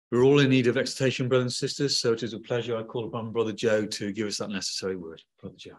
We're all in need of exhortation, brothers and sisters, so it is a pleasure I call upon Brother Joe to give us that necessary word. Brother Joe.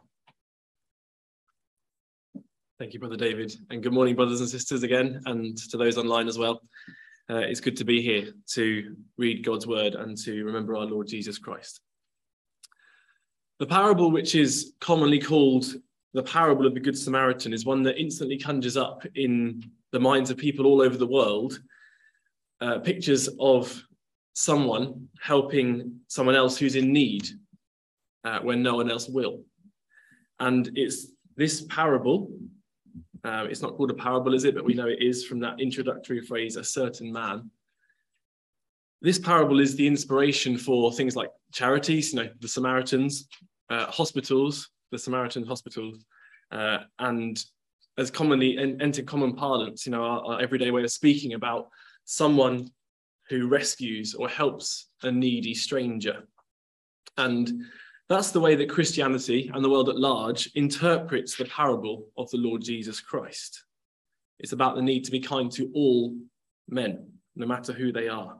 Thank you, Brother David, and good morning, brothers and sisters again, and to those online as well. It's good to be here to read God's word and to remember our Lord Jesus Christ. The parable, which is commonly called the parable of the Good Samaritan, is one that instantly conjures up in the minds of people all over the world pictures of someone helping someone else who's in need when no one else will. And it's this parable, it's not called a parable, is it? But we know it is from that introductory phrase, a certain man. This parable is the inspiration for things like charities, the Samaritans, hospitals, the Samaritan hospitals, and as commonly entered common parlance, our everyday way of speaking about someone who rescues or helps a needy stranger. And that's the way that Christianity and the world at large interprets the parable of the Lord Jesus Christ. It's about the need to be kind to all men, no matter who they are.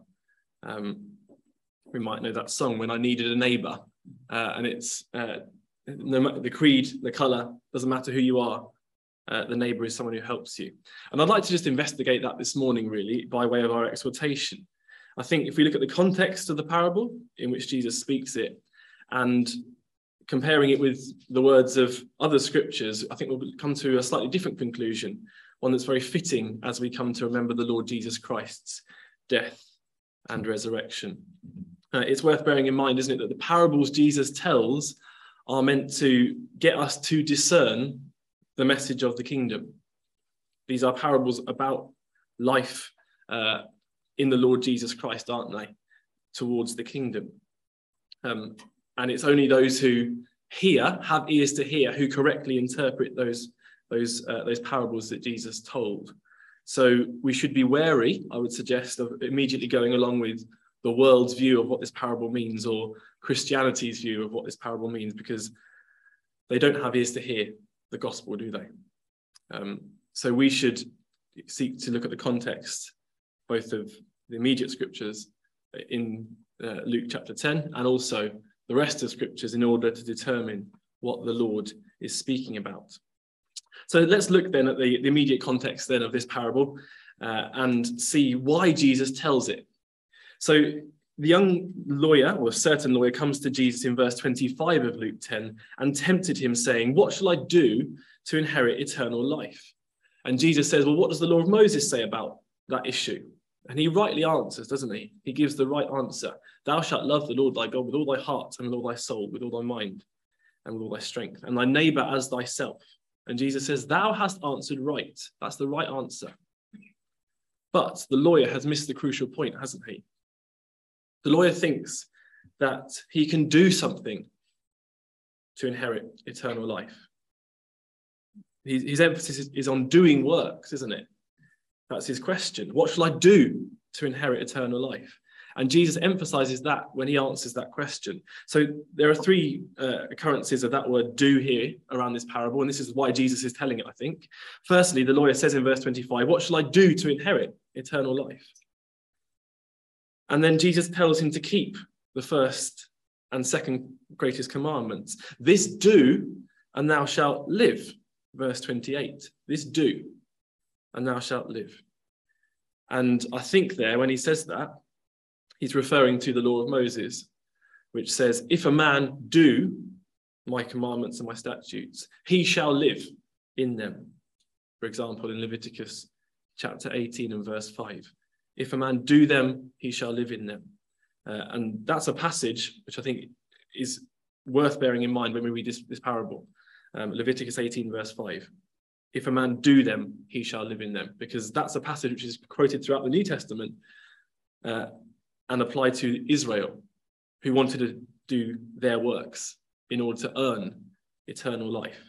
We might know that song, When I Needed a Neighbour, and it's the creed, the colour, doesn't matter who you are, the neighbour is someone who helps you. And I'd like to just investigate that this morning, really, by way of our exhortation. I think if we look at the context of the parable in which Jesus speaks it and comparing it with the words of other scriptures, I think we'll come to a slightly different conclusion, one that's very fitting as we come to remember the Lord Jesus Christ's death and resurrection. It's worth bearing in mind, isn't it, that the parables Jesus tells are meant to get us to discern the message of the kingdom. These are parables about life in the Lord Jesus Christ, aren't they, towards the kingdom. And it's only those who have ears to hear, who correctly interpret those parables that Jesus told. So we should be wary, I would suggest, of immediately going along with the world's view of what this parable means, or Christianity's view of what this parable means, because they don't have ears to hear the gospel, do they? So we should seek to look at the context, both of the immediate scriptures in Luke chapter 10 and also the rest of scriptures, in order to determine what the Lord is speaking about. So let's look then at the immediate context then of this parable and see why Jesus tells it. So the young lawyer, or a certain lawyer, comes to Jesus in verse 25 of Luke 10 and tempted him, saying, "What shall I do to inherit eternal life?" And Jesus says, well, what does the law of Moses say about that issue? And he rightly answers, doesn't he? He gives the right answer. Thou shalt love the Lord thy God with all thy heart and with all thy soul, with all thy mind and with all thy strength, and thy neighbour as thyself. And Jesus says, thou hast answered right. That's the right answer. But the lawyer has missed the crucial point, hasn't he? The lawyer thinks that he can do something to inherit eternal life. His emphasis is on doing works, isn't it? That's his question. What shall I do to inherit eternal life? And Jesus emphasizes that when he answers that question. So there are three occurrences of that word "do" here around this parable, and this is why Jesus is telling it, I think. Firstly, the lawyer says in verse 25, what shall I do to inherit eternal life? And then Jesus tells him to keep the first and second greatest commandments. This do, and thou shalt live. Verse 28, this do, and thou shalt live. And I think there, when he says that, he's referring to the law of Moses, which says, if a man do my commandments and my statutes, he shall live in them. For example, in Leviticus chapter 18 and verse 5. If a man do them, he shall live in them. And that's a passage which I think is worth bearing in mind when we read this parable. Leviticus 18 verse 5. If a man do them, he shall live in them. Because that's a passage which is quoted throughout the New Testament and applied to Israel, who wanted to do their works in order to earn eternal life.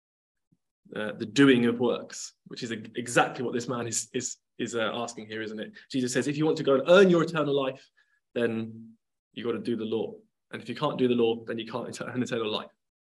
The doing of works, which is exactly what this man is asking here, isn't it? Jesus says, if you want to go and earn your eternal life, then you've got to do the law. And if you can't do the law, then you can't earn eternal life.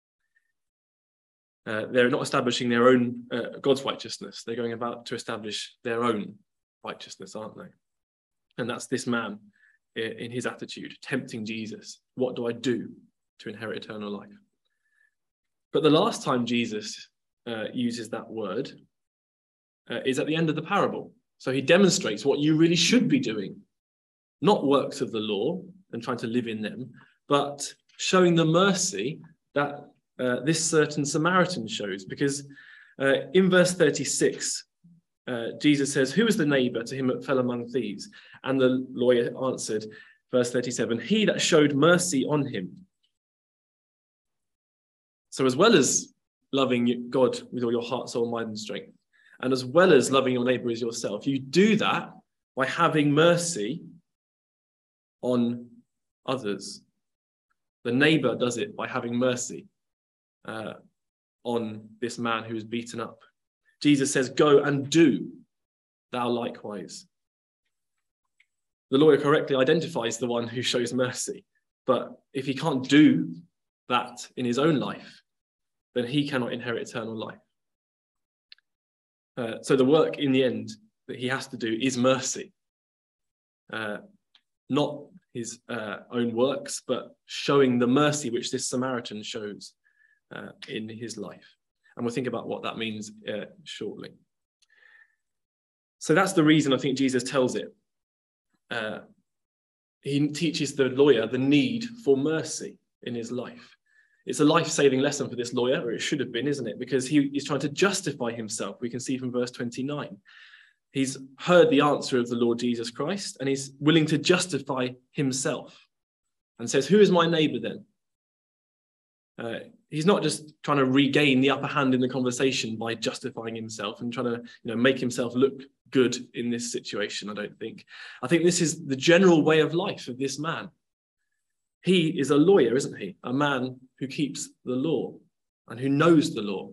They're not establishing their own God's righteousness. They're going about to establish their own righteousness, aren't they? And that's this man in his attitude, tempting Jesus. What do I do to inherit eternal life? But the last time Jesus uses that word is at the end of the parable. So he demonstrates what you really should be doing, not works of the law and trying to live in them, but showing the mercy that this certain Samaritan shows. Because in verse 36, Jesus says, "Who is the neighbor to him that fell among thieves?" And the lawyer answered, verse 37, "He that showed mercy on him." So as well as loving God with all your heart, soul, mind, and strength, and as well as loving your neighbor as yourself, you do that by having mercy on others. The neighbor does it by having mercy on this man who is beaten up. Jesus says, "Go and do thou likewise." The lawyer correctly identifies the one who shows mercy, but if he can't do that in his own life, then he cannot inherit eternal life. So the work in the end that he has to do is mercy, not his own works, but showing the mercy which this Samaritan shows in his life. And we'll think about what that means shortly. So that's the reason I think Jesus tells it. He teaches the lawyer the need for mercy in his life. It's a life-saving lesson for this lawyer, or it should have been, isn't it? Because he's trying to justify himself. We can see from verse 29. He's heard the answer of the Lord Jesus Christ, and he's willing to justify himself and says, "Who is my neighbor then?" He's not just trying to regain the upper hand in the conversation by justifying himself and trying to make himself look good in this situation, I don't think. I think this is the general way of life of this man. He is a lawyer, isn't he? A man who keeps the law and who knows the law.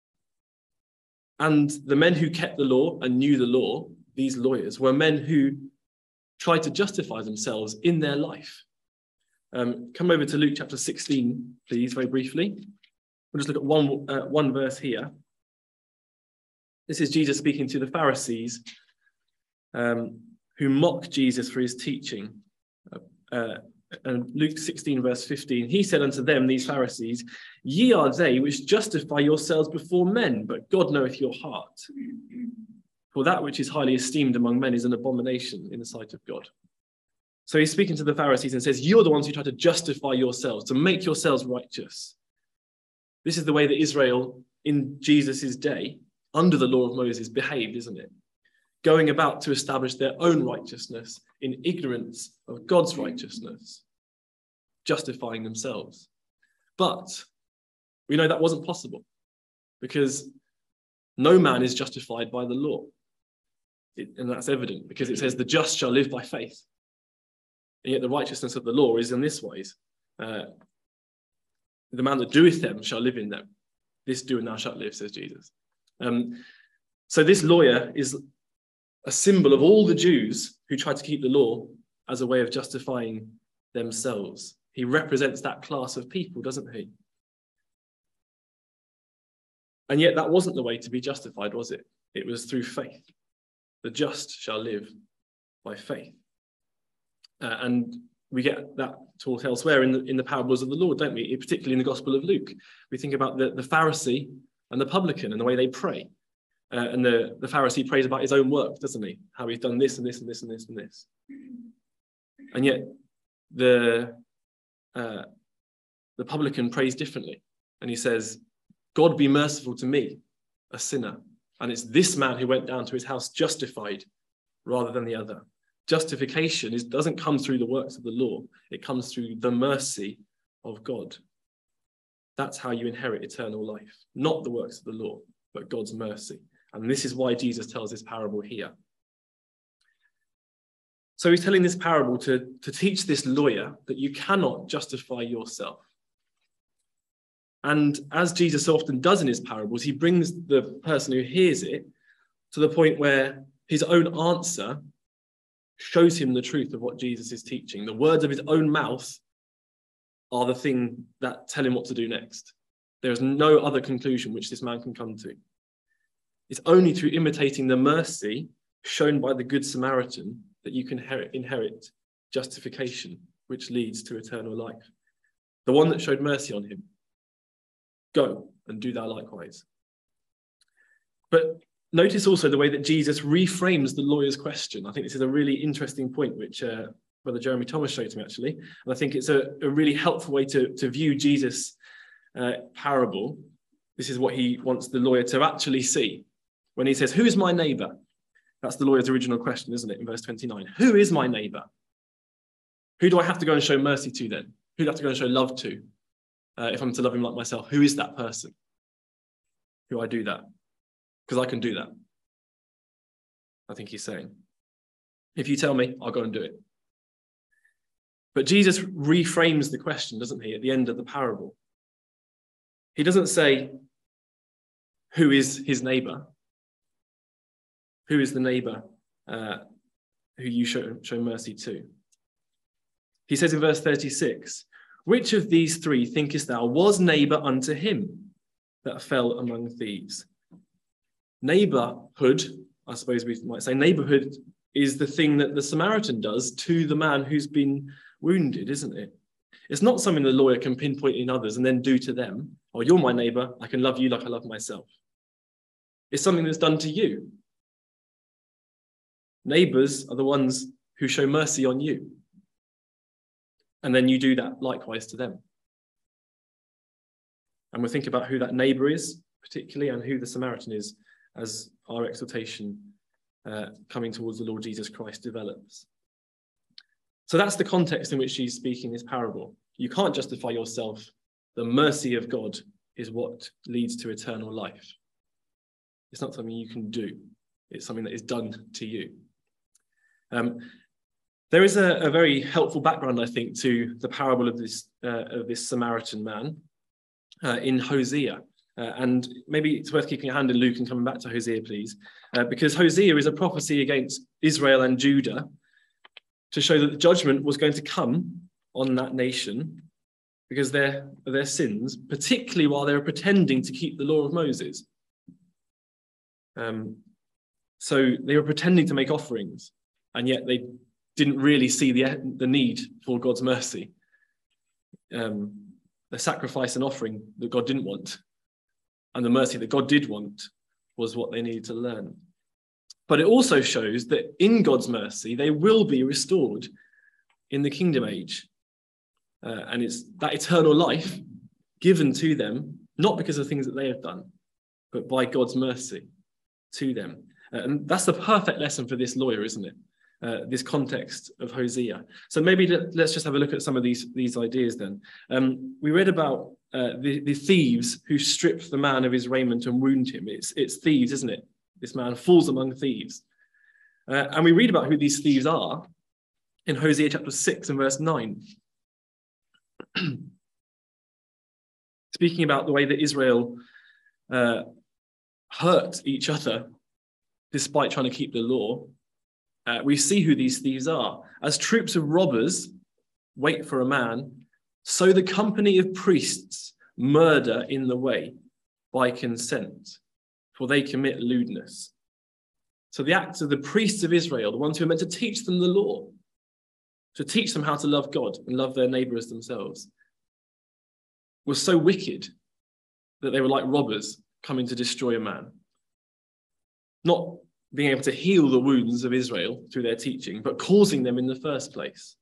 And the men who kept the law and knew the law, these lawyers, were men who tried to justify themselves in their life. Come over to Luke chapter 16, please, very briefly. We'll just look at one verse here. This is Jesus speaking to the Pharisees who mock Jesus for his teaching. And Luke 16, verse 15, he said unto them, these Pharisees, "Ye are they which justify yourselves before men, but God knoweth your heart. For that which is highly esteemed among men is an abomination in the sight of God." So he's speaking to the Pharisees and says, you're the ones who try to justify yourselves, to make yourselves righteous. This is the way that Israel in Jesus' day, under the law of Moses, behaved, isn't it? Going about to establish their own righteousness in ignorance of God's righteousness, justifying themselves. But we know that wasn't possible because no man is justified by the law. And that's evident because it says the just shall live by faith. And yet the righteousness of the law is in this ways. The man that doeth them shall live in them. This do and thou shalt live, says Jesus. So this lawyer is a symbol of all the Jews who tried to keep the law as a way of justifying themselves. He represents that class of people, doesn't he? And yet that wasn't the way to be justified, was it? It was through faith. The just shall live by faith. And we get that taught elsewhere in the parables of the Lord, don't we? Particularly in the Gospel of Luke. We think about the Pharisee and the publican and the way they pray. And the Pharisee prays about his own work, doesn't he? How he's done this and this and this and this and this. And yet the publican prays differently. And he says, God be merciful to me, a sinner. And it's this man who went down to his house justified rather than the other. Justification doesn't come through the works of the law. It comes through the mercy of God. That's how you inherit eternal life. Not the works of the law, but God's mercy. And this is why Jesus tells this parable here. So he's telling this parable to teach this lawyer that you cannot justify yourself. And as Jesus often does in his parables, he brings the person who hears it to the point where his own answer shows him the truth of what Jesus is teaching. The words of his own mouth are the thing that tell him what to do next. There is no other conclusion which this man can come to. It's only through imitating the mercy shown by the Good Samaritan that you can inherit justification, which leads to eternal life. The one that showed mercy on him. Go and do thou likewise. But notice also the way that Jesus reframes the lawyer's question. I think this is a really interesting point, which Brother Jeremy Thomas showed to me, actually. And I think it's a really helpful way to view Jesus' parable. This is what he wants the lawyer to actually see. When he says, who is my neighbour? That's the lawyer's original question, isn't it, in verse 29. Who is my neighbour? Who do I have to go and show mercy to then? Who do I have to go and show love to? If I'm to love him like myself, who is that person? Who I do that? Because I can do that. I think he's saying. If you tell me, I'll go and do it. But Jesus reframes the question, doesn't he, at the end of the parable? He doesn't say, who is his neighbour? Who is the neighbour who you show mercy to? He says in verse 36, which of these three thinkest thou was neighbour unto him that fell among thieves? Neighbourhood, I suppose we might say, neighbourhood is the thing that the Samaritan does to the man who's been wounded, isn't it? It's not something the lawyer can pinpoint in others and then do to them. Oh, you're my neighbour, I can love you like I love myself. It's something that's done to you. Neighbours are the ones who show mercy on you. And then you do that likewise to them. And we'll think about who that neighbour is, particularly, and who the Samaritan is, as our exhortation coming towards the Lord Jesus Christ develops. So that's the context in which she's speaking this parable. You can't justify yourself. The mercy of God is what leads to eternal life. It's not something you can do. It's something that is done to you. There is a very helpful background, I think, to the parable of this Samaritan man in Hosea. And maybe it's worth keeping a hand in Luke and coming back to Hosea, please, because Hosea is a prophecy against Israel and Judah to show that the judgment was going to come on that nation because of their sins, particularly while they were pretending to keep the law of Moses. So they were pretending to make offerings, and yet they didn't really see the need for God's mercy. The sacrifice and offering that God didn't want, and the mercy that God did want, was what they needed to learn. But it also shows that in God's mercy, they will be restored in the kingdom age. And it's that eternal life given to them, not because of things that they have done, but by God's mercy to them. And that's the perfect lesson for this lawyer, isn't it? This context of Hosea. So maybe let's just have a look at some of these ideas then. We read about the thieves who stripped the man of his raiment and wound him. It's thieves, isn't it? This man falls among thieves. And we read about who these thieves are in Hosea chapter 6 and verse 9. Speaking about the way that Israel hurt each other despite trying to keep the law, we see who these thieves are. As troops of robbers wait for a man, so the company of priests murder in the way by consent, for they commit lewdness. So the acts of the priests of Israel, the ones who are meant to teach them the law, to teach them how to love God and love their neighbour as themselves, were so wicked that they were like robbers coming to destroy a man. Not being able to heal the wounds of Israel through their teaching, but causing them in the first place.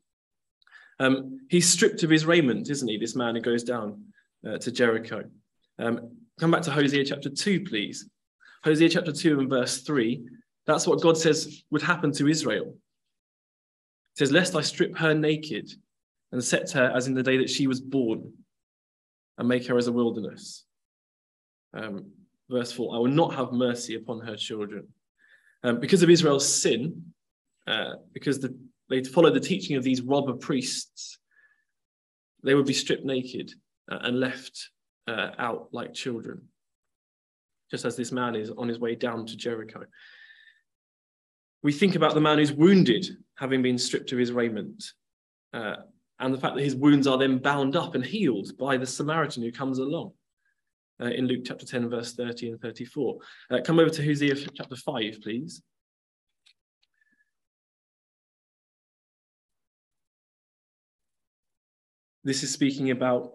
He's stripped of his raiment, isn't he, this man who goes down to Jericho. Come back to Hosea chapter 2, please. Hosea chapter 2 and verse 3, that's what God says would happen to Israel. It says, lest I strip her naked and set her as in the day that she was born and make her as a wilderness. Verse 4, I will not have mercy upon her children. Because of Israel's sin, because they followed the teaching of these robber priests, they would be stripped naked and left out like children, just as this man is on his way down to Jericho. We think about the man who's wounded, having been stripped of his raiment, and the fact that his wounds are then bound up and healed by the Samaritan who comes along. In Luke chapter 10, verse 30 and 34. Come over to Hosea chapter 5, please. this is speaking about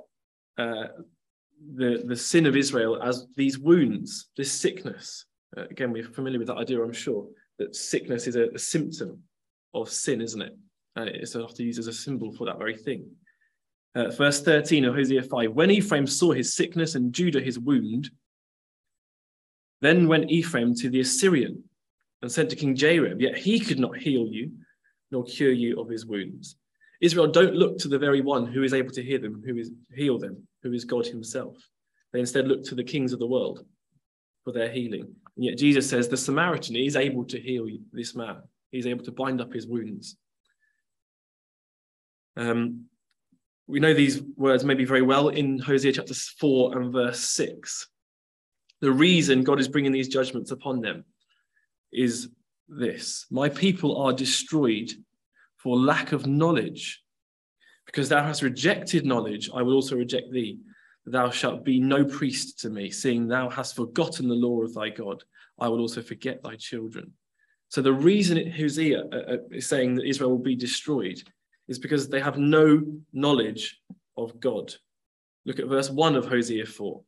the sin of Israel as these wounds, this sickness. Again, we're familiar with that idea, I'm sure, that sickness is a symptom of sin, isn't it? It's often used as a symbol for that very thing. Verse 13 of Hosea 5, when Ephraim saw his sickness and Judah his wound, then went Ephraim to the Assyrian and sent to King Jareb, yet he could not heal you, nor cure you of his wounds. Israel don't look to the very one who is able to heal them, who is God himself. They instead look to the kings of the world for their healing. And yet Jesus says the Samaritan is able to heal this man. He's able to bind up his wounds. We know these words maybe very well in Hosea chapter 4 and verse 6. The reason God is bringing these judgments upon them is this: my people are destroyed for lack of knowledge. Because thou hast rejected knowledge, I will also reject thee. Thou shalt be no priest to me, seeing thou hast forgotten the law of thy God. I will also forget thy children. So the reason Hosea is saying that Israel will be destroyed is because they have no knowledge of God. Look at verse 1 of Hosea 4.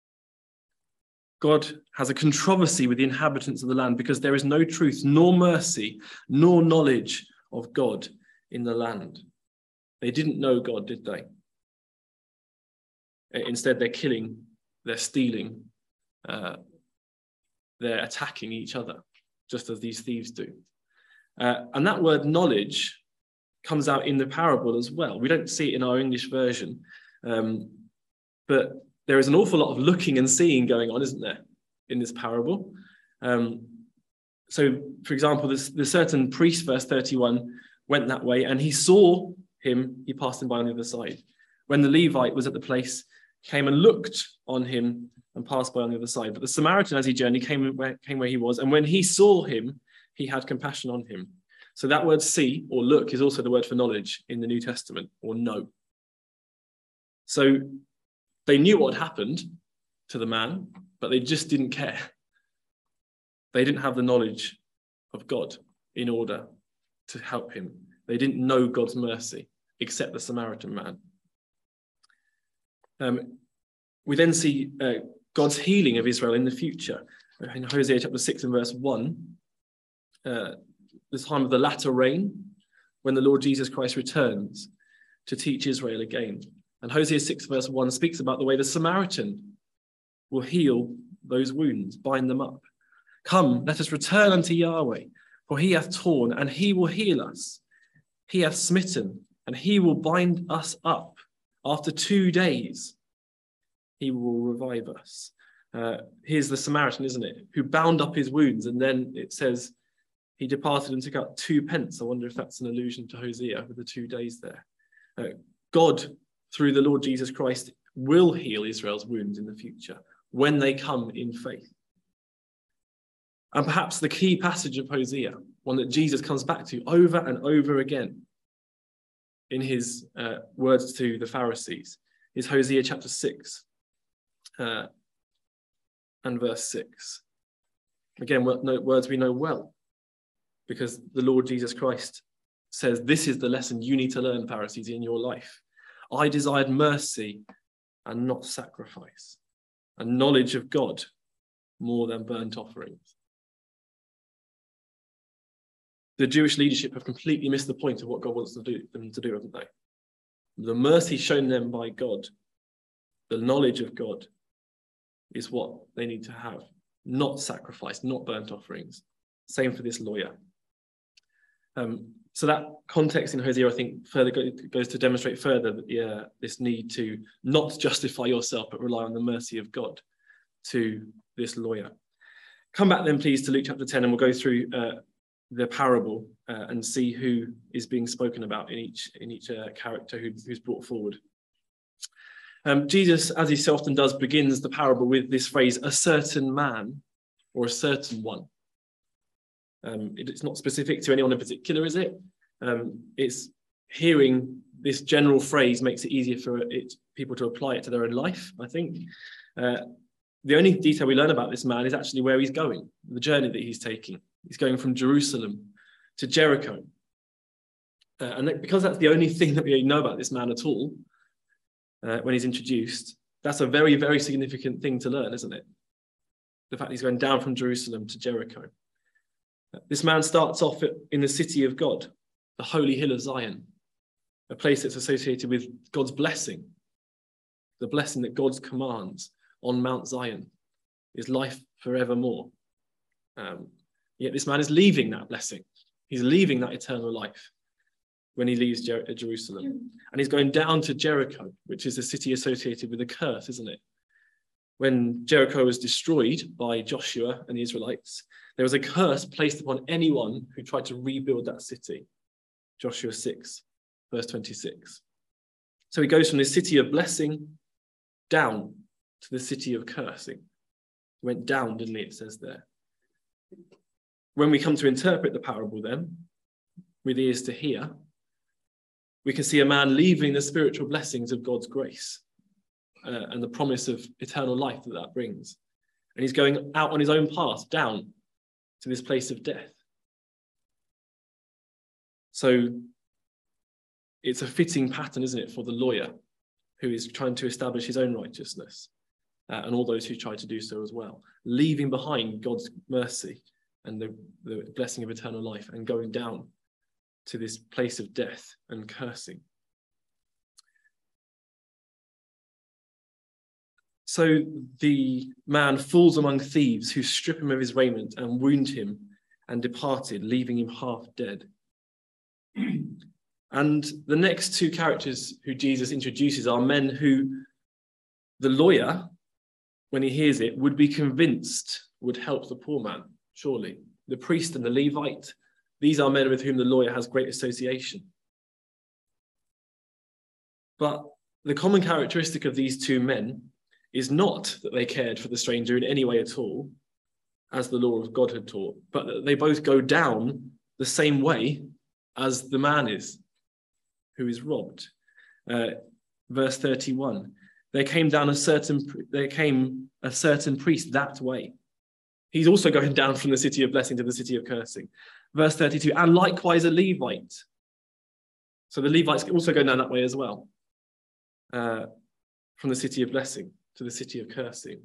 God has a controversy with the inhabitants of the land because there is no truth, nor mercy, nor knowledge of God in the land. They didn't know God, did they? Instead, they're killing, they're stealing, they're attacking each other, just as these thieves do. And that word knowledge comes out in the parable as well. We don't see it in our English version, but there is an awful lot of looking and seeing going on, isn't there, in this parable? So, for example, the certain priest, verse 31, went that way, and he saw him, he passed him by on the other side. When the Levite was at the place, came and looked on him and passed by on the other side. But the Samaritan, as he journeyed, came where he was, and when he saw him, he had compassion on him. So that word see or look is also the word for knowledge in the New Testament, or know. So they knew what had happened to the man, but they just didn't care. They didn't have the knowledge of God in order to help him. They didn't know God's mercy, except the Samaritan man. We then see God's healing of Israel in the future. In Hosea chapter 6 and verse 1, the time of the latter rain, when the Lord Jesus Christ returns to teach Israel again. And Hosea 6 verse 1 speaks about the way the Samaritan will heal those wounds, bind them up. Come, let us return unto Yahweh, for he hath torn, and he will heal us. He hath smitten, and he will bind us up. After 2 days, he will revive us. Here's the Samaritan, isn't it, who bound up his wounds, and then it says he departed and took out 2 pence. I wonder if that's an allusion to Hosea with the 2 days there. God, through the Lord Jesus Christ, will heal Israel's wounds in the future when they come in faith. And perhaps the key passage of Hosea, one that Jesus comes back to over and over again in his words to the Pharisees, is Hosea chapter 6 and verse 6. Again, words we know well, because the Lord Jesus Christ says, this is the lesson you need to learn, Pharisees, in your life. I desired mercy and not sacrifice, and knowledge of God more than burnt offerings. The Jewish leadership have completely missed the point of what God wants them to do, haven't they? The mercy shown them by God, the knowledge of God, is what they need to have, not sacrifice, not burnt offerings. Same for this lawyer. So that context in Hosea, I think, further goes to demonstrate further that this need to not justify yourself, but rely on the mercy of God to this lawyer. Come back then, please, to Luke chapter 10, and we'll go through the parable and see who is being spoken about in each character who's brought forward. Jesus, as he so often does, begins the parable with this phrase, a certain man, or a certain one. It's not specific to anyone in particular, is it? It's hearing this general phrase makes it easier for people to apply it to their own life, I think. The only detail we learn about this man is actually where he's going, the journey that he's taking. He's going from Jerusalem to Jericho. And because that's the only thing that we know about this man at all, when he's introduced, that's a very, very significant thing to learn, isn't it? The fact he's going down from Jerusalem to Jericho. This man starts off in the city of God, the holy hill of Zion, a place that's associated with God's blessing. The blessing that God commands on Mount Zion is life forevermore. Yet this man is leaving that blessing. He's leaving that eternal life when he leaves Jerusalem. And he's going down to Jericho, which is a city associated with a curse, isn't it? When Jericho was destroyed by Joshua and the Israelites, there was a curse placed upon anyone who tried to rebuild that city. Joshua 6, verse 26. So he goes from the city of blessing down to the city of cursing. He went down, didn't he? It says there. When we come to interpret the parable then, with ears to hear, we can see a man leaving the spiritual blessings of God's grace and the promise of eternal life that brings. And he's going out on his own path down to this place of death. So it's a fitting pattern, isn't it, for the lawyer who is trying to establish his own righteousness and all those who try to do so as well, leaving behind God's mercy and the blessing of eternal life and going down to this place of death and cursing. So the man falls among thieves who strip him of his raiment and wound him and departed, leaving him half dead. And the next two characters who Jesus introduces are men who the lawyer, when he hears it, would be convinced would help the poor man, surely. The priest and the Levite, these are men with whom the lawyer has great association. But the common characteristic of these two men is not that they cared for the stranger in any way at all, as the law of God had taught, but that they both go down the same way as the man is, who is robbed. Verse 31, there came a certain priest that way. He's also going down from the city of blessing to the city of cursing. Verse 32, and likewise a Levite. So the Levites also go down that way as well, from the city of blessing to the city of cursing.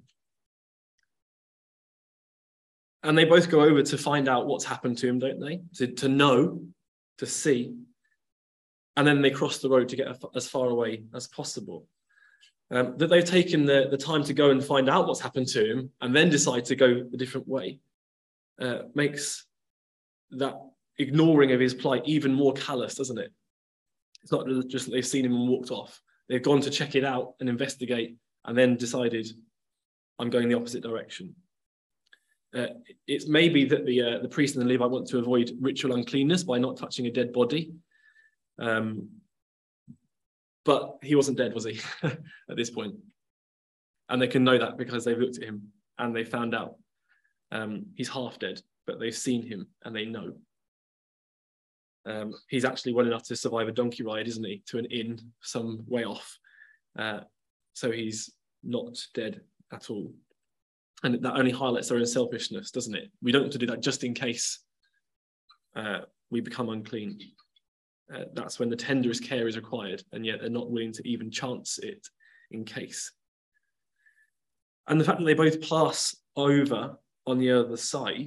And they both go over to find out what's happened to him, don't they? To know, to see. And then they cross the road to get as far away as possible. That they've taken the time to go and find out what's happened to him and then decide to go a different way makes that ignoring of his plight even more callous, doesn't it? It's not just that they've seen him and walked off. They've gone to check it out and investigate and then decided, I'm going the opposite direction. It's maybe that the priest and the Levite want to avoid ritual uncleanness by not touching a dead body. But he wasn't dead, was he, at this point? And they can know that because they've looked at him and they found out he's half dead, but they've seen him and they know. He's actually well enough to survive a donkey ride, isn't he, to an inn some way off. So he's not dead at all. And that only highlights their own selfishness, doesn't it? We don't want to do that just in case we become unclean. That's when the tenderest care is required, and yet they're not willing to even chance it in case. And the fact that they both pass over on the other side,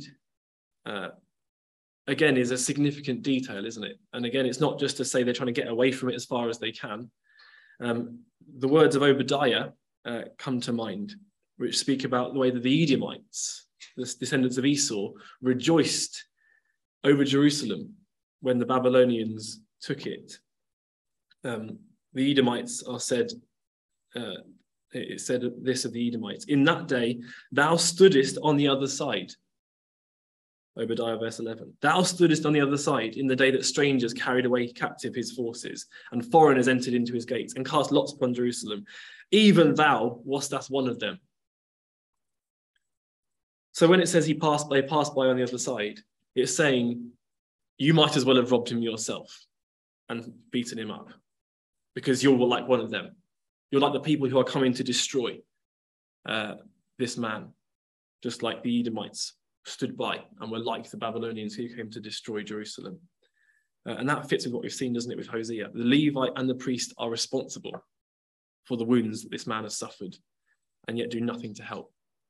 again, is a significant detail, isn't it? And again, it's not just to say they're trying to get away from it as far as they can. The words of Obadiah come to mind, which speak about the way that the Edomites, the descendants of Esau, rejoiced over Jerusalem when the Babylonians took it. The Edomites are said, it said this of the Edomites, in that day thou stoodest on the other side. Obadiah verse 11. Thou stoodest on the other side in the day that strangers carried away captive his forces, and foreigners entered into his gates, and cast lots upon Jerusalem. Even thou wast that one of them. So when it says they passed by on the other side, it's saying you might as well have robbed him yourself and beaten him up, because you're like one of them. You're like the people who are coming to destroy this man, just like the Edomites stood by and were like the Babylonians who came to destroy Jerusalem. And that fits with what we've seen, doesn't it, with Hosea? The Levite and the priest are responsible for the wounds that this man has suffered, and yet do nothing to help.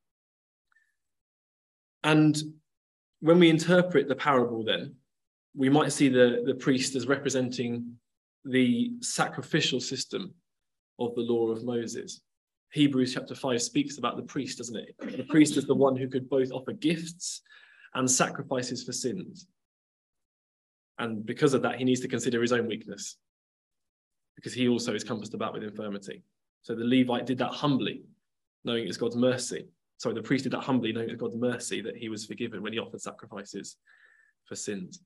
And when we interpret the parable then, we might see the priest as representing the sacrificial system of the law of Moses. Hebrews chapter 5 speaks about the priest, doesn't it? The priest is the one who could both offer gifts and sacrifices for sins. And because of that, he needs to consider his own weakness, because he also is compassed about with infirmity. So the Levite did that humbly, knowing it's God's mercy. Sorry, the priest did that humbly, knowing it's God's mercy that he was forgiven when he offered sacrifices for sins.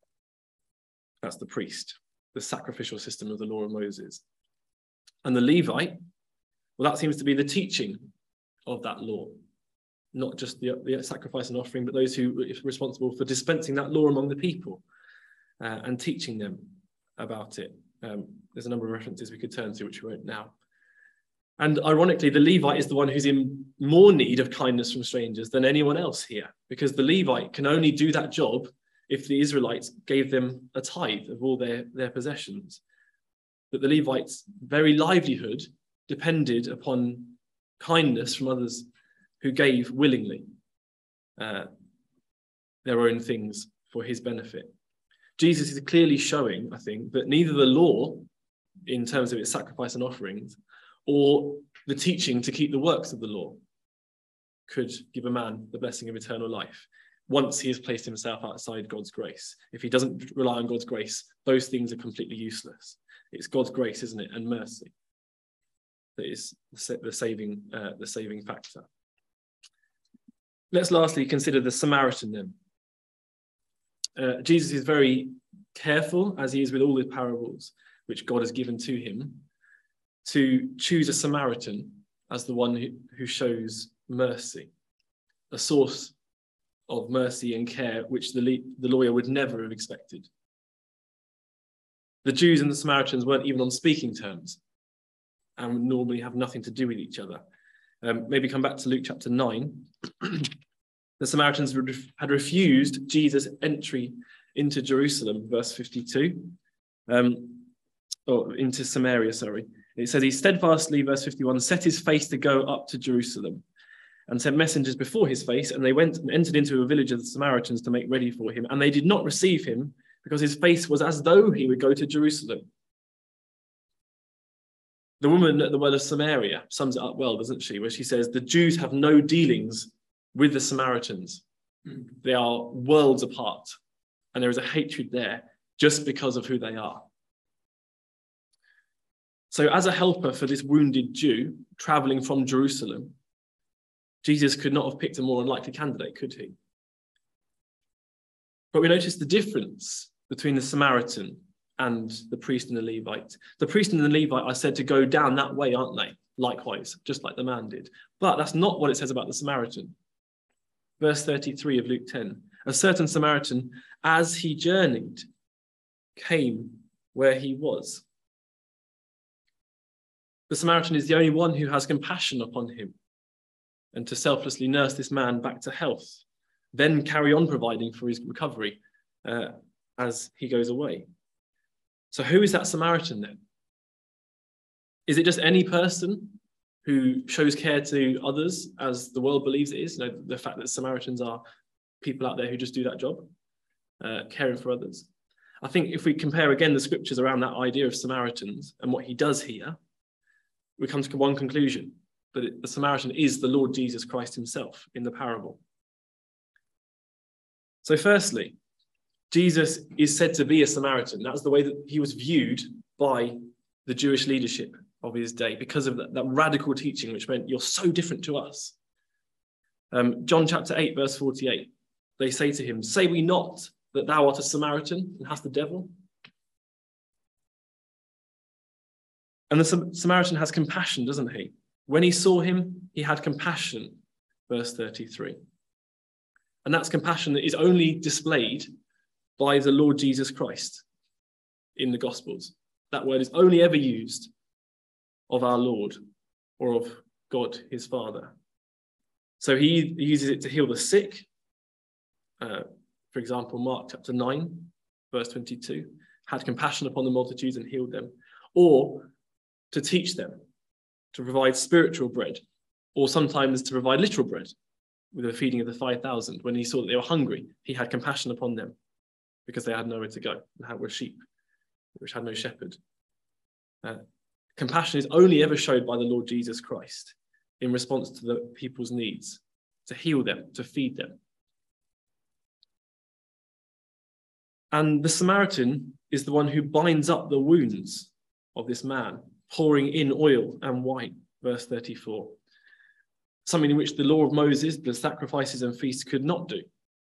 That's the priest, the sacrificial system of the law of Moses. And the Levite, well, that seems to be the teaching of that law. Not just the sacrifice and offering, but those who are responsible for dispensing that law among the people and teaching them about it. There's a number of references we could turn to, which we won't now. And ironically, the Levite is the one who's in more need of kindness from strangers than anyone else here, because the Levite can only do that job if the Israelites gave them a tithe of all their possessions. But the Levite's very livelihood depended upon kindness from others who gave willingly their own things for his benefit. Jesus is clearly showing, I think, that neither the law, in terms of its sacrifice and offerings, or the teaching to keep the works of the law could give a man the blessing of eternal life once he has placed himself outside God's grace. If he doesn't rely on God's grace, those things are completely useless. It's God's grace, isn't it, and mercy that is the saving factor. Let's lastly consider the Samaritan then. Jesus is very careful, as he is with all his parables, which God has given to him, to choose a Samaritan as the one who shows mercy, a source of mercy and care which the lawyer would never have expected. The Jews and the Samaritans weren't even on speaking terms and would normally have nothing to do with each other. Maybe come back to Luke chapter 9. The Samaritans had refused Jesus' entry into Jerusalem, verse 52, or into Samaria, sorry. It says he steadfastly, verse 51, set his face to go up to Jerusalem and sent messengers before his face, and they went and entered into a village of the Samaritans to make ready for him. And they did not receive him because his face was as though he would go to Jerusalem. The woman at the well of Samaria sums it up well, doesn't she? Where she says, the Jews have no dealings with the Samaritans. They are worlds apart. And there is a hatred there just because of who they are. So as a helper for this wounded Jew traveling from Jerusalem, Jesus could not have picked a more unlikely candidate, could he? But we notice the difference between the Samaritan and the priest and the Levite. The priest and the Levite are said to go down that way, aren't they? Likewise, just like the man did. But that's not what it says about the Samaritan. Verse 33 of Luke 10. A certain Samaritan, as he journeyed, came where he was. The Samaritan is the only one who has compassion upon him and to selflessly nurse this man back to health, then carry on providing for his recovery as he goes away. So who is that Samaritan then? Is it just any person who shows care to others as the world believes it is? You know, the fact that Samaritans are people out there who just do that job, caring for others. I think if we compare again the scriptures around that idea of Samaritans and what he does here, we come to one conclusion, that the Samaritan is the Lord Jesus Christ himself in the parable. So firstly, Jesus is said to be a Samaritan. That's the way that he was viewed by the Jewish leadership of his day because of that radical teaching, which meant you're so different to us. John chapter 8, verse 48, they say to him, say we not that thou art a Samaritan and hast the devil? And the Samaritan has compassion, doesn't he? When he saw him, he had compassion, verse 33. And that's compassion that is only displayed by the Lord Jesus Christ in the Gospels. That word is only ever used of our Lord or of God, his Father. So he uses it to heal the sick. For example, Mark chapter 9, verse 22, had compassion upon the multitudes and healed them. Or to teach them, to provide spiritual bread, or sometimes to provide literal bread with the feeding of the 5,000. When he saw that they were hungry, he had compassion upon them because they had nowhere to go and were sheep, which had no shepherd. Compassion is only ever showed by the Lord Jesus Christ in response to the people's needs, to heal them, to feed them. And the Samaritan is the one who binds up the wounds of this man, pouring in oil and wine, verse 34. Something in which the law of Moses, the sacrifices and feasts could not do.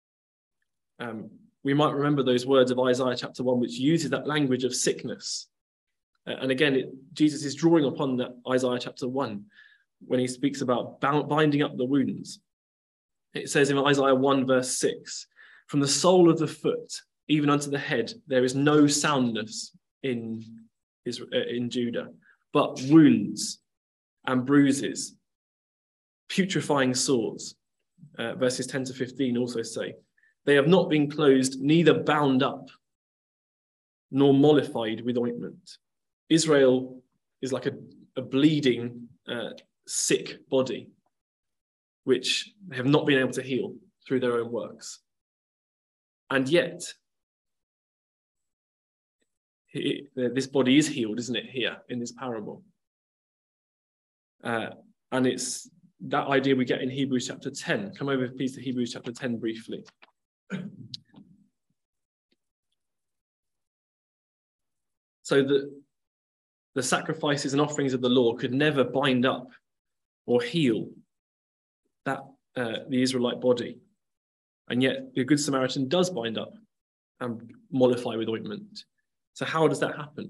We might remember those words of Isaiah chapter 1, which uses that language of sickness. And again, Jesus is drawing upon that Isaiah chapter 1 when he speaks about binding up the wounds. It says in Isaiah 1 verse 6, from the sole of the foot even unto the head, there is no soundness in Judah, but wounds and bruises, putrefying sores. Verses 10 to 15 also say, they have not been closed, neither bound up, nor mollified with ointment. Israel is like a bleeding, sick body, which they have not been able to heal through their own works. And yet, this body is healed, isn't it, here in this parable? And it's that idea we get in Hebrews chapter 10. Come over, please, to Hebrews chapter 10 briefly. So the sacrifices and offerings of the law could never bind up or heal that the Israelite body. And yet the Good Samaritan does bind up and mollify with ointment. So how does that happen?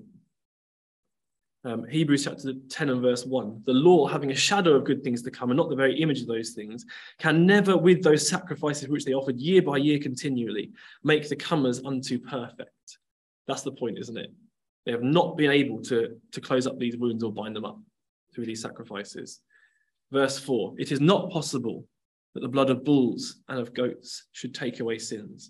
Hebrews chapter 10 and verse 1, the law, having a shadow of good things to come and not the very image of those things, can never, with those sacrifices which they offered year by year continually, make the comers unto perfect. That's the point, isn't it? They have not been able to close up these wounds or bind them up through these sacrifices. Verse 4, it is not possible that the blood of bulls and of goats should take away sins.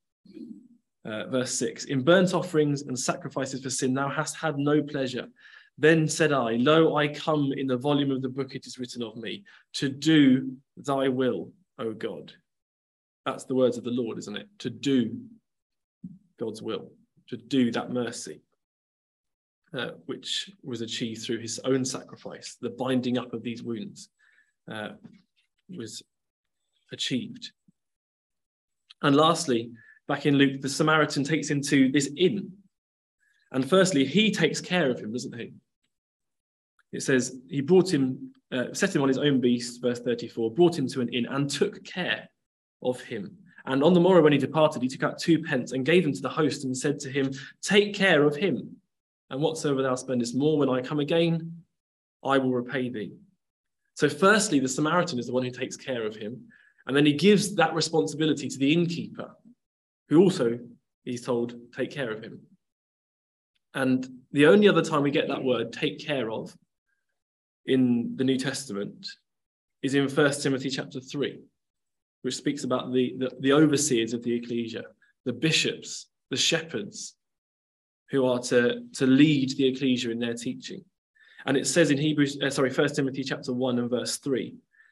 Verse 6, in burnt offerings and sacrifices for sin thou hast had no pleasure. Then said I, lo, I come, in the volume of the book it is written of me, to do thy will, O God. That's the words of the Lord, isn't it? To do God's will, to do that mercy, which was achieved through his own sacrifice. The binding up of these wounds was achieved. And lastly, back in Luke, the Samaritan takes him to this inn. And firstly, he takes care of him, doesn't he? It says, he brought him, set him on his own beast, verse 34, brought him to an inn and took care of him. And on the morrow when he departed, he took out 2 pence and gave them to the host and said to him, take care of him. And whatsoever thou spendest more, when I come again, I will repay thee. So firstly, the Samaritan is the one who takes care of him. And then he gives that responsibility to the innkeeper, who also, he's told, take care of him. And the only other time we get that word, take care of, in the New Testament is in 1 Timothy chapter 3, which speaks about the overseers of the ecclesia, the bishops, the shepherds, who are to lead the ecclesia in their teaching. And it says in 1 Timothy chapter 1 and verse 3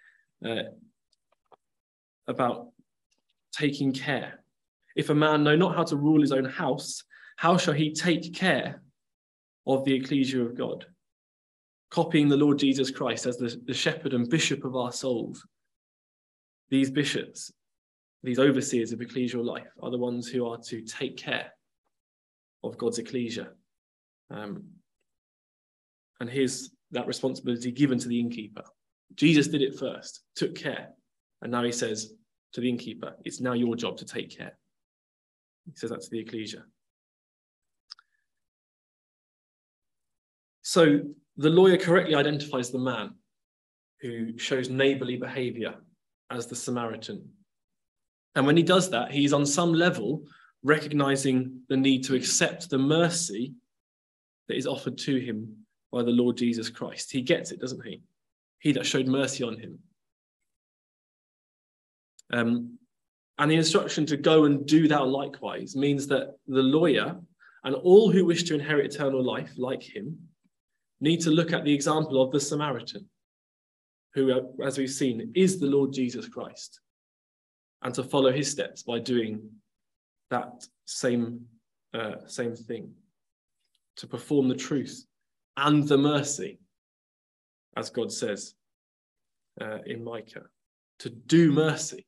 about taking care. If a man know not how to rule his own house, how shall he take care of the ecclesia of God? Copying the Lord Jesus Christ as the shepherd and bishop of our souls. These bishops, these overseers of ecclesial life, are the ones who are to take care of God's ecclesia. And here's that responsibility given to the innkeeper. Jesus did it first, took care. And now he says to the innkeeper, it's now your job to take care. He says that to the ecclesia. So the lawyer correctly identifies the man who shows neighbourly behaviour as the Samaritan. And when he does that, he's on some level recognising the need to accept the mercy that is offered to him by the Lord Jesus Christ. He gets it, doesn't he? He that showed mercy on him. And the instruction to go and do thou likewise means that the lawyer and all who wish to inherit eternal life, like him, need to look at the example of the Samaritan, who, as we've seen, is the Lord Jesus Christ, and to follow his steps by doing that same thing, to perform the truth and the mercy, as God says in Micah, to do mercy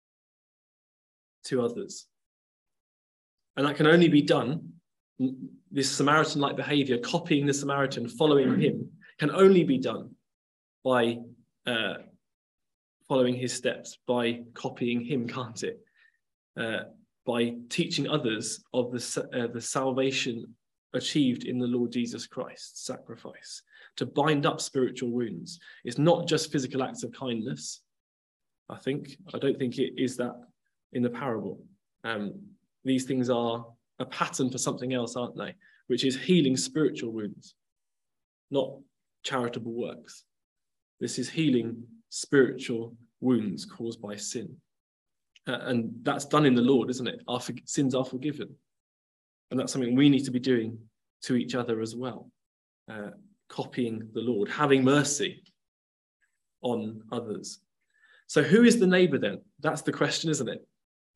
to others. And that can only be done, this Samaritan-like behavior, copying the Samaritan, following him, can only be done by following his steps, by copying him, can't it? By teaching others of the salvation achieved in the Lord Jesus Christ's sacrifice, to bind up spiritual wounds. It's not just physical acts of kindness. I don't think it is that in the parable. These things are a pattern for something else, aren't they? Which is healing spiritual wounds, not charitable works. This is healing spiritual wounds caused by sin. And that's done in the Lord, isn't it? Our sins are forgiven. And that's something we need to be doing to each other as well. Copying the Lord, having mercy on others. So who is the neighbour then? That's the question, isn't it?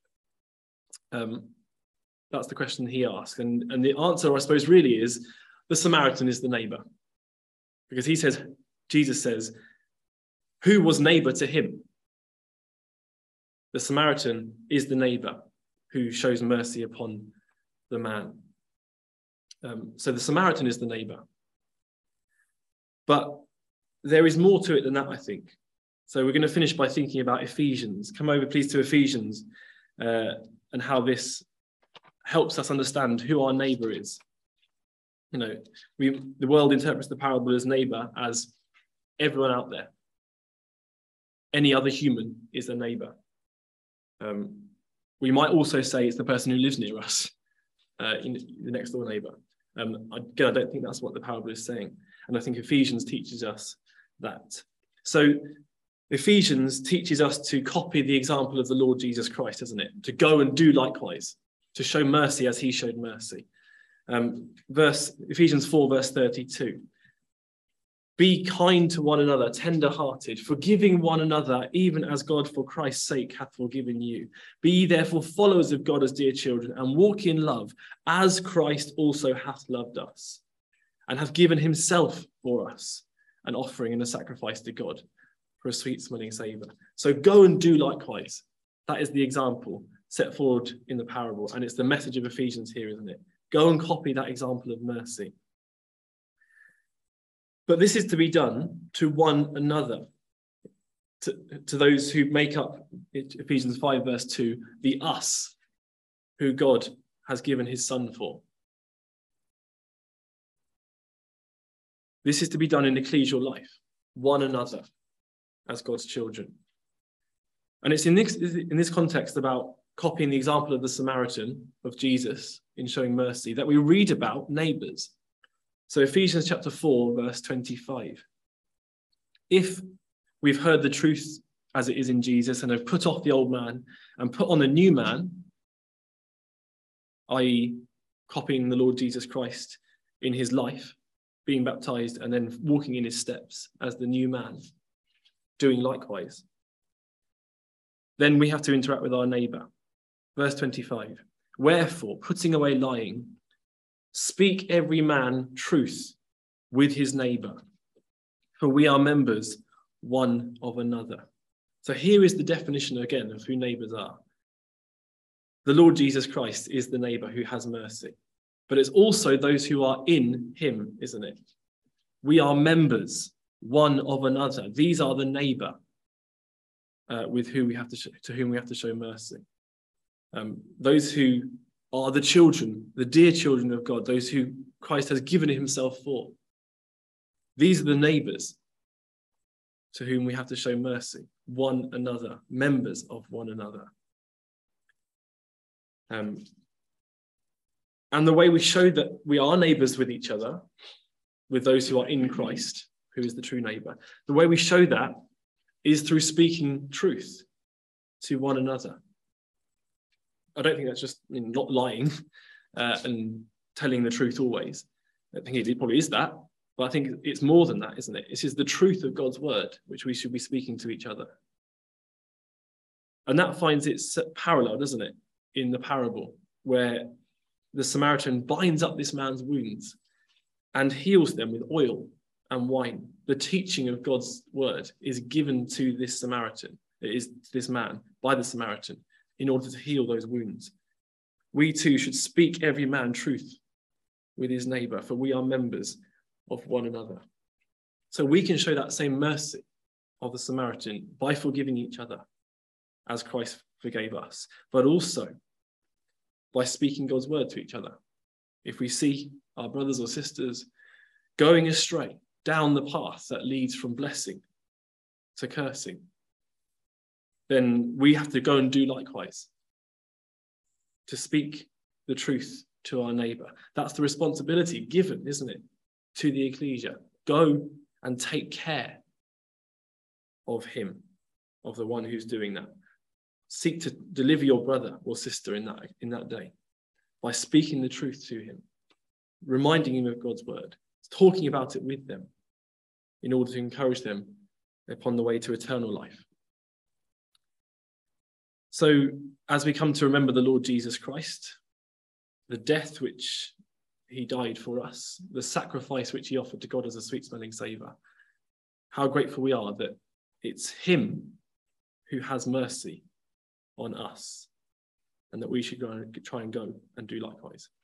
That's the question he asked. And the answer, I suppose, really is the Samaritan is the neighbour. Because Jesus says, who was neighbour to him? The Samaritan is the neighbour who shows mercy upon the man. So the Samaritan is the neighbour. But there is more to it than that, I think. So we're going to finish by thinking about Ephesians. Come over, please, to Ephesians and how this helps us understand who our neighbour is. You know, the world interprets the parable as neighbour as everyone out there. Any other human is a neighbour. We might also say it's the person who lives near us, in the next door neighbour. Again, I don't think that's what the parable is saying. And I think Ephesians teaches us that. So Ephesians teaches us to copy the example of the Lord Jesus Christ, doesn't it? To go and do likewise, to show mercy as he showed mercy. Ephesians 4, verse 32. Be kind to one another, tender-hearted, forgiving one another, even as God for Christ's sake hath forgiven you. Be ye therefore followers of God as dear children, and walk in love, as Christ also hath loved us, and hath given himself for us, an offering and a sacrifice to God, for a sweet-smelling savour. So go and do likewise. That is the example set forward in the parable, and it's the message of Ephesians here, isn't it? Go and copy that example of mercy. But this is to be done to one another, to those who make up Ephesians 5, verse 2, the us, who God has given his Son for. This is to be done in ecclesial life, one another, as God's children. And it's in this context about copying the example of the Samaritan, of Jesus, in showing mercy, that we read about neighbours. So Ephesians chapter 4, verse 25. If we've heard the truth as it is in Jesus and have put off the old man and put on the new man, i.e. copying the Lord Jesus Christ in his life, being baptized and then walking in his steps as the new man, doing likewise, then we have to interact with our neighbour. Verse 25. Wherefore, putting away lying, speak every man truth with his neighbour, for we are members one of another. So here is the definition again of who neighbours are. The Lord Jesus Christ is the neighbour who has mercy, but it's also those who are in him, isn't it? We are members one of another. These are the neighbour with whom we have to whom we have to show mercy. Those who are the children, the dear children of God, those who Christ has given himself for. These are the neighbours to whom we have to show mercy, one another, members of one another. And the way we show that we are neighbours with each other, with those who are in Christ, who is the true neighbour, the way we show that is through speaking truth to one another. I don't think that's just not lying and telling the truth always. I think it probably is that, But I think it's more than that, isn't it? This is the truth of God's word, which we should be speaking to each other. And that finds its parallel, doesn't it, in the parable, where the Samaritan binds up this man's wounds and heals them with oil and wine. The teaching of God's word is given to this Samaritan, it is this man, by the Samaritan, in order to heal those wounds. We too should speak every man truth with his neighbour, for we are members of one another. So we can show that same mercy of the Samaritan by forgiving each other as Christ forgave us, but also by speaking God's word to each other. If we see our brothers or sisters going astray down the path that leads from blessing to cursing, then we have to go and do likewise, to speak the truth to our neighbour. That's the responsibility given, isn't it, to the ecclesia. Go and take care of him, of the one who's doing that. Seek to deliver your brother or sister in that day by speaking the truth to him, reminding him of God's word, talking about it with them in order to encourage them upon the way to eternal life. So as we come to remember the Lord Jesus Christ, the death which he died for us, the sacrifice which he offered to God as a sweet-smelling savour, how grateful we are that it's him who has mercy on us, and that we should try and go and do likewise.